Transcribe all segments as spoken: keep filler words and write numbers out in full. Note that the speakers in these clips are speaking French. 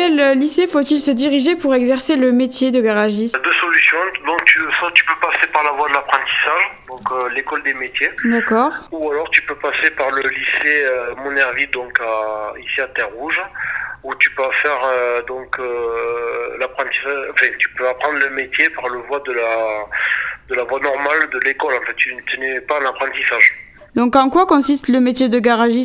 quel lycée faut-il se diriger pour exercer le métier de garagiste ? Deux solutions. Donc, tu, soit tu peux passer par la voie de l'apprentissage, donc euh, l'école des métiers. D'accord. Ou alors tu peux passer par le lycée euh, Monerville, donc à, ici à Terre-Rouge, où tu peux faire euh, donc euh, l'apprentissage. Enfin, tu peux apprendre le métier par le voie de la de la voie normale de l'école. En fait, tu, tu n'es pas en apprentissage. Donc, en quoi consiste le métier de garagiste ?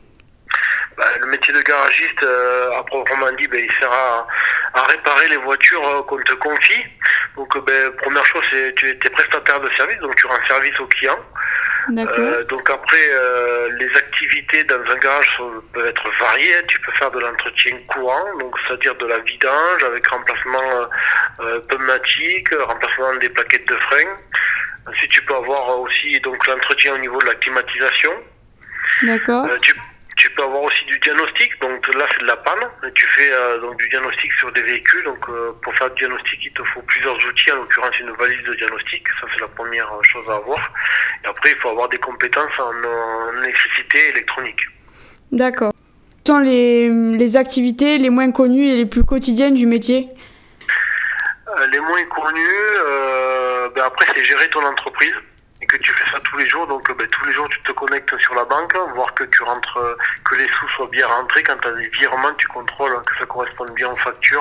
Ben, le métier de garagiste, euh, à proprement dit, ben, il sert à, à réparer les voitures euh, qu'on te confie. Donc, ben, première chose, c'est tu es prestataire de service, donc tu rends service aux clients. D'accord. Euh, donc après, euh, les activités dans un garage sont, peuvent être variées. Tu peux faire de l'entretien courant, donc c'est-à-dire de la vidange avec remplacement euh, pneumatique, remplacement des plaquettes de frein. Ensuite, tu peux avoir aussi donc l'entretien au niveau de la climatisation. D'accord. Euh, tu, tu peux avoir aussi du diagnostic, donc là c'est de la panne. Tu fais euh, donc du diagnostic sur des véhicules. Donc euh, pour faire du diagnostic, il te faut plusieurs outils. En l'occurrence, une valise de diagnostic. Ça c'est la première chose à avoir. Et après, il faut avoir des compétences en, en électricité et électronique. D'accord. Quelles sont les, les activités les moins connues et les plus quotidiennes du métier ? euh, Les moins connues, euh, ben après c'est gérer ton entreprise. Et que tu fais ça tous les jours, donc ben, tous les jours tu te connectes sur la banque, voir que tu rentres, que les sous soient bien rentrés. Quand tu as des virements, tu contrôles que ça corresponde bien aux factures.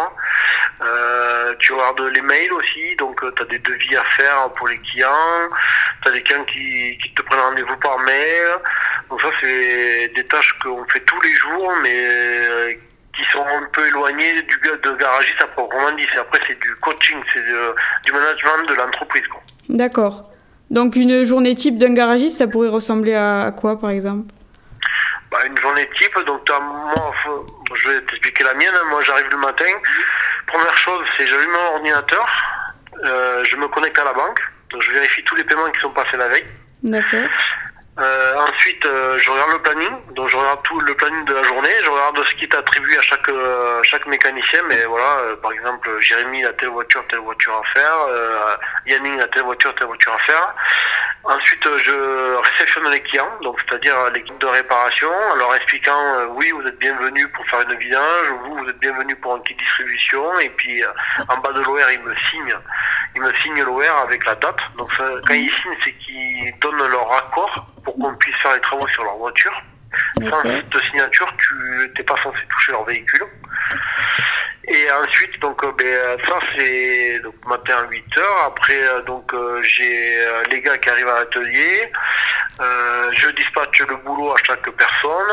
Euh, tu regardes les mails aussi, donc tu as des devis à faire pour les clients. Tu as des clients qui, qui te prennent rendez-vous par mail. Donc ça, c'est des tâches qu'on fait tous les jours, mais qui sont un peu éloignées du de garagiste à proprement dit. Après, c'est du coaching, c'est de, du management de l'entreprise, quoi. D'accord. Donc une journée type d'un garagiste, ça pourrait ressembler à quoi par exemple ? Bah, une journée type, donc t'as, moi, je vais t'expliquer la mienne. Moi j'arrive le matin, première chose c'est j'allume mon ordinateur, euh, je me connecte à la banque, donc je vérifie tous les paiements qui sont passés la veille. D'accord. Euh, ensuite, euh, je regarde le planning, donc je regarde tout le planning de la journée, je regarde ce qui est attribué à chaque euh, chaque mécanicien, mais voilà, euh, par exemple, Jérémy a telle voiture, telle voiture à faire, euh, Yannick a telle voiture, telle voiture à faire. Ensuite, euh, je réceptionne les clients, donc c'est-à-dire l'équipe de réparation, en leur expliquant euh, oui, vous êtes bienvenus pour faire une vidange, vous, vous êtes bienvenus pour un kit distribution, et puis euh, en bas de l'O R, ils me signent, ils me signent l'O R avec la date. Donc ça, quand ils signent, c'est qu'ils donnent leur accord pour qu'on puisse faire les travaux sur leur voiture. Sans cette signature, tu n'es pas censé toucher leur véhicule. Et ensuite, donc, euh, ben, ça c'est donc matin à huit heures. Après, euh, donc, euh, j'ai euh, les gars qui arrivent à l'atelier. Euh, je dispatche le boulot à chaque personne.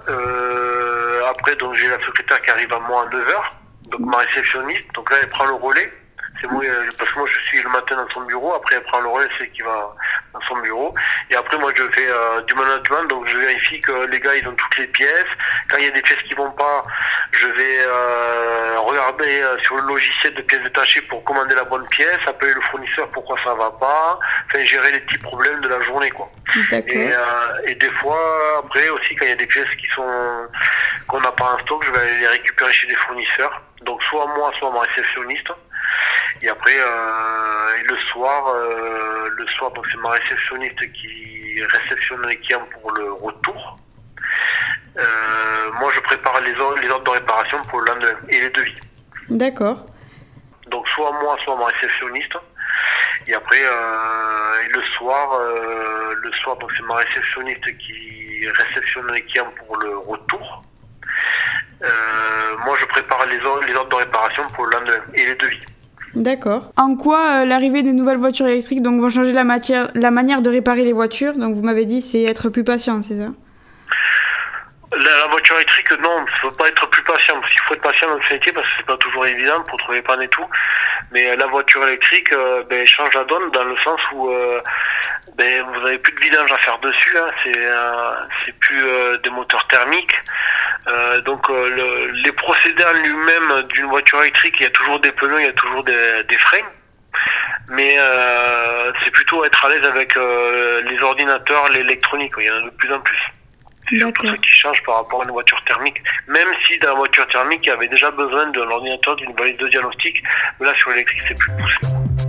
Euh, après, donc, j'ai la secrétaire qui arrive à moi à neuf heures. Donc, ma réceptionniste. Donc là, elle prend le relais. C'est moi, parce que moi je suis le matin dans son bureau, après elle prend le relais, c'est qui va dans son bureau. Et après moi je fais euh, du management, donc je vérifie que les gars ils ont toutes les pièces. Quand il y a des pièces qui vont pas, je vais euh, regarder euh, sur le logiciel de pièces détachées pour commander la bonne pièce, appeler le fournisseur pourquoi ça va pas, enfin gérer les petits problèmes de la journée, quoi. D'accord. Et, euh, et des fois après aussi quand il y a des pièces qui sont qu'on n'a pas en stock, je vais aller les récupérer chez des fournisseurs. Donc soit moi, soit ma réceptionniste. Et après, euh, et le soir, euh, le soir, donc c'est ma réceptionniste qui réceptionne les clients pour le retour. Euh, moi, je prépare les ordres, les ordres de réparation pour le lendemain et les devis. D'accord. Donc soit moi, soit ma réceptionniste. Et après, euh, et le soir, euh, le soir, donc c'est ma réceptionniste qui réceptionne les clients pour le retour. Euh, moi, je prépare les ordres, les ordres de réparation pour le lendemain et les devis. D'accord. En quoi euh, l'arrivée des nouvelles voitures électriques donc, vont changer la, matière, la manière de réparer les voitures ? Donc vous m'avez dit c'est être plus patient, c'est ça ? La, la voiture électrique, non, il ne faut pas être plus patient, parce qu'il faut être patient dans ce métier, parce que c'est pas toujours évident pour trouver les pannes et tout. Mais la voiture électrique euh, ben, change la donne dans le sens où euh, ben, vous n'avez plus de vidange à faire dessus, hein. c'est, euh, c'est plus euh, des moteurs thermiques. Euh, donc euh, le, les procédés en lui-même d'une voiture électrique, il y a toujours des pneus, il y a toujours des, des freins. Mais euh, c'est plutôt être à l'aise avec euh, les ordinateurs, l'électronique, il y en a de plus en plus. C'est surtout ça qui change par rapport à une voiture thermique. Même si dans la voiture thermique, il y avait déjà besoin d'un ordinateur, d'une valise de diagnostic, mais là sur l'électrique, c'est plus poussé.